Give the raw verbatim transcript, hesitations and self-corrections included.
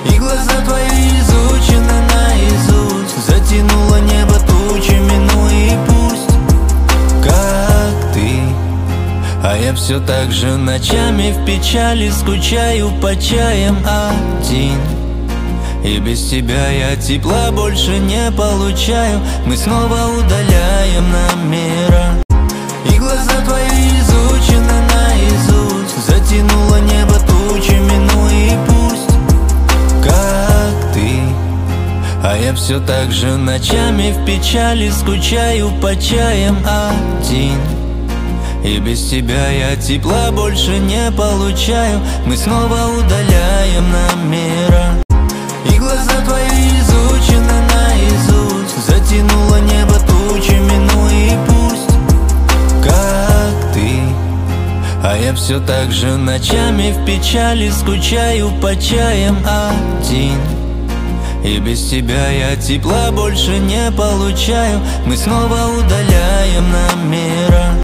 И глаза твои изучены наизусть. Затянуло небо тучами, ну и пусть. Как ты, а я все так же ночами в печали скучаю по чаям один. И без тебя я тепла больше не получаю. Мы снова удаляем номера. И глаза твои изучены наизусть. Затянуло небо тучами, ну и пусть. Как ты, а я все так же ночами в печали скучаю по чаям один. И без тебя я тепла больше не получаю. Мы снова удаляем номера. И глаза твои изучены наизусть. Затянуло небо тучами, ну и пусть. Как ты, а я все так же ночами в печали скучаю по чаям один. И без тебя я тепла больше не получаю. Мы снова удаляем номера.